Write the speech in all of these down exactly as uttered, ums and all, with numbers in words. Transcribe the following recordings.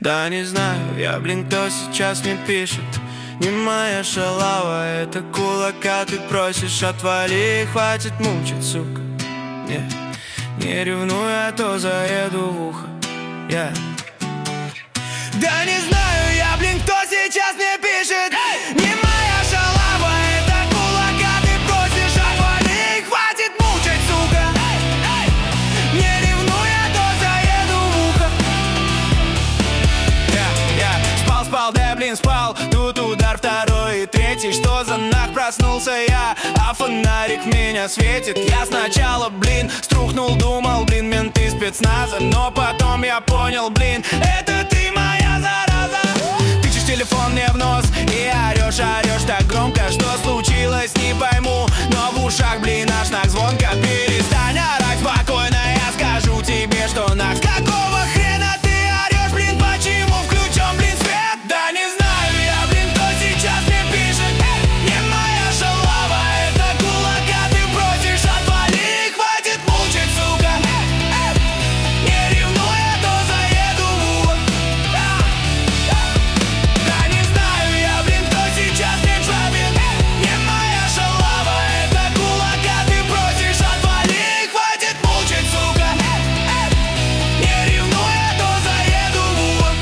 Да не знаю я, блин, кто сейчас мне пишет. Не моя шалава, это кулака ты просишь. Отвали, хватит мучить, сука. Не, не ревнуй, а то заеду в ухо. yeah. Да не знаю я, блин, кто сейчас мне пишет. Не моя шалава, это кулака ты просишь. Отвали, хватит мучить, сука. Не ревнуй, а то заеду в ухо. Я, я спал, спал, да блин, спал. Тут удар второй и третий. Что за нах, проснулся я, а фонарик в меня светит. Я сначала, блин, струхнул, думал, блин, менты спецназа. Но потом я понял, блин, это ты моя зараза. Тычешь телефон мне в нос и орешь, орешь так громко. Что случилось, не пойму, но в ушах, блин, аж нах звонко. Перестань орать спокойно, я скажу тебе, что нах. Какого хрена ты орешь, блин, почему включен, блин, свет? Да не знаю я, блин, кто сейчас мне пишет. Не моя шалава, это кулака ты просишь. Отвали, хватит мучить, сука. Не ревнуй, а то заеду в ухо. Да не знаю я, блин, кто сейчас мне жабит. Не моя шалава, это кулака ты просишь. Отвали, хватит мучить, сука. Не ревнуй, а то заеду в ухо.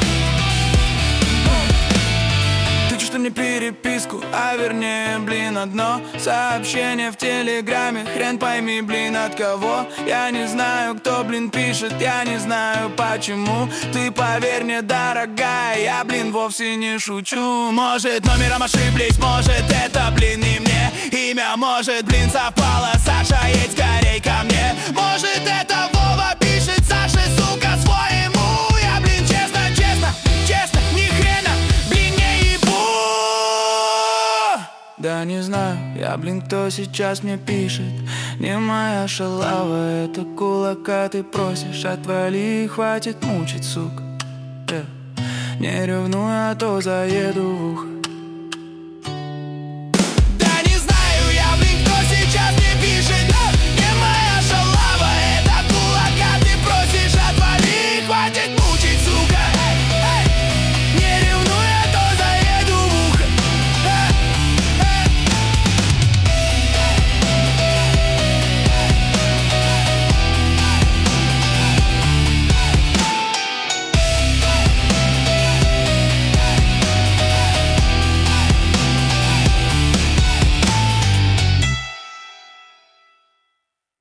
Ты что мне переписку, а вернее, блин, одно сообщение в телеграме. Хрен пойми, блин, от кого. Я не знаю, кто, блин, пишет. Я не знаю, почему. Ты поверь мне, дорогая, я, блин, вовсе не шучу. Может, номером ошиблись, может, это, блин, не мне. Имя, может, блин, совпало. Саша, едь скорей ко мне. Может, это Вова пишет Саше, сука, своему. Я, блин, честно, честно, честно, ни хрена, блин, не ебу. Да не знаю я, блин, кто сейчас мне пишет. Не моя шалава, это кулака ты просишь. Отвали, хватит мучить, сука. yeah. Не ревнуй, а то заеду в ухо. Да не знаю я, блин, кто сейчас мне пишет.